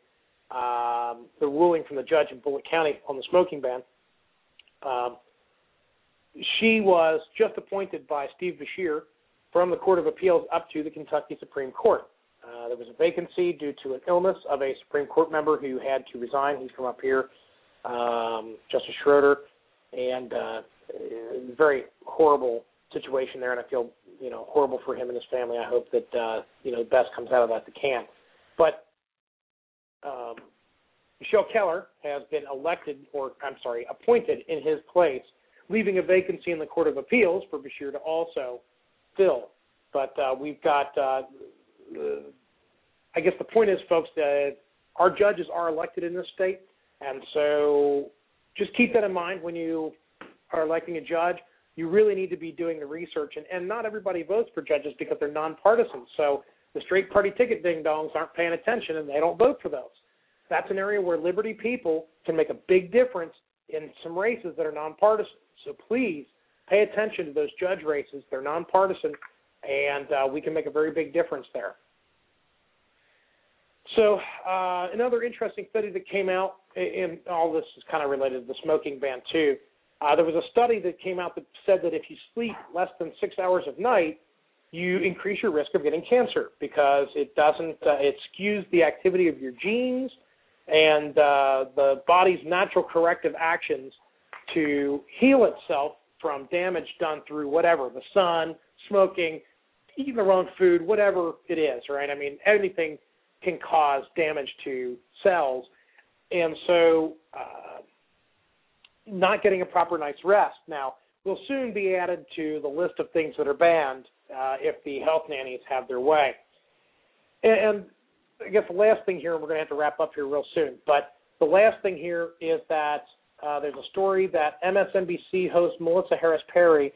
the ruling from the judge in Bullitt County on the smoking ban, she was just appointed by Steve Beshear from the Court of Appeals up to the Kentucky Supreme Court. There was a vacancy due to an illness of a Supreme Court member who had to resign. He's from up here, Justice Schroeder, and very horrible situation there, and I feel horrible for him and his family. I hope that the best comes out of that that can. But Michelle Keller has been appointed in his place, leaving a vacancy in the Court of Appeals for Beshear to also fill. But we've got, I guess the point is, folks, that our judges are elected in this state, and so just keep that in mind when you are electing a judge. You really need to be doing the research, and not everybody votes for judges because they're nonpartisan. So the straight party ticket ding-dongs aren't paying attention, and they don't vote for those. That's an area where Liberty people can make a big difference in some races that are nonpartisan. So please pay attention to those judge races. They're nonpartisan, and we can make a very big difference there. So another interesting study that came out, and all this is kind of related to the smoking ban too. There was a study that came out that said that if you sleep less than 6 hours of night, you increase your risk of getting cancer because it doesn't, it skews the activity of your genes and the body's natural corrective actions to heal itself from damage done through whatever, the sun, smoking, eating the wrong food, whatever it is, right? I mean, anything can cause damage to cells. And so not getting a proper night's rest now will soon be added to the list of things that are banned if the health nannies have their way. And I guess the last thing here, and we're going to have to wrap up here real soon, but the last thing here is that there's a story that MSNBC host Melissa Harris Perry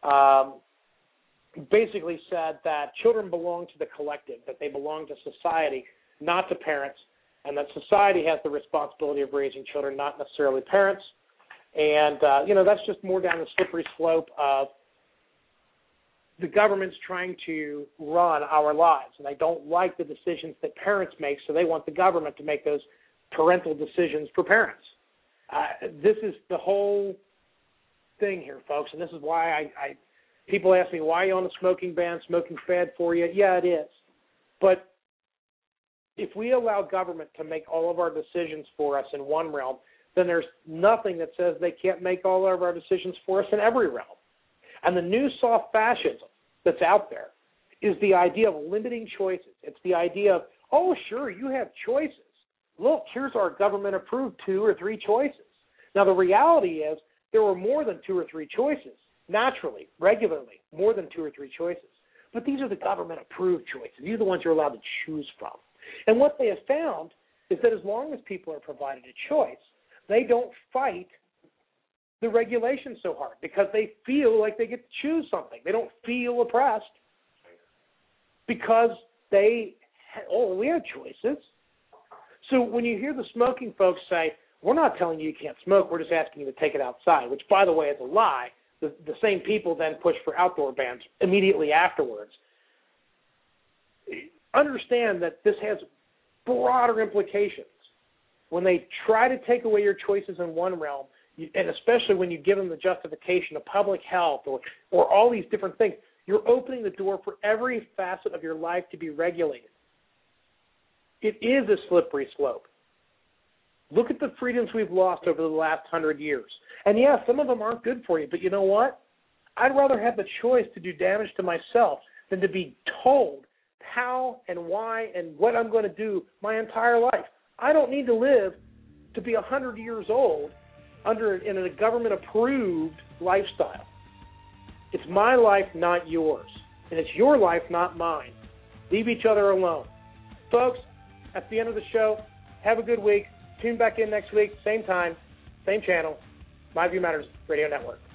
basically said that children belong to the collective, that they belong to society, not to parents, and that society has the responsibility of raising children, not necessarily parents. And, that's just more down the slippery slope of the government's trying to run our lives, and they don't like the decisions that parents make, so they want the government to make those parental decisions for parents. This is the whole thing here, folks, and this is why people ask me, why are you on a smoking ban? Smoking's bad for you. Yeah, it is. But if we allow government to make all of our decisions for us in one realm, then there's nothing that says they can't make all of our decisions for us in every realm. And the new soft fascism that's out there is the idea of limiting choices. It's the idea of, oh, sure, you have choices. Look, here's our government-approved 2 or 3 choices. Now, the reality is there were more than 2 or 3 choices, naturally, regularly, more than 2 or 3 choices. But these are the government-approved choices. These are the ones you're allowed to choose from. And what they have found is that as long as people are provided a choice, they don't fight the regulation so hard because they feel like they get to choose something. They don't feel oppressed because we have choices. So when you hear the smoking folks say, we're not telling you can't smoke, we're just asking you to take it outside, which, by the way, is a lie. The same people then push for outdoor bans immediately afterwards. Understand that this has broader implications. When they try to take away your choices in one realm, and especially when you give them the justification of public health or all these different things, you're opening the door for every facet of your life to be regulated. It is a slippery slope. Look at the freedoms we've lost over the last 100 years. And, yeah, some of them aren't good for you, but you know what? I'd rather have the choice to do damage to myself than to be told how and why and what I'm going to do my entire life. I don't need to live to be 100 years old in a government-approved lifestyle. It's my life, not yours. And it's your life, not mine. Leave each other alone. Folks, that's the end of the show. Have a good week. Tune back in next week, same time, same channel, My View Matters Radio Network.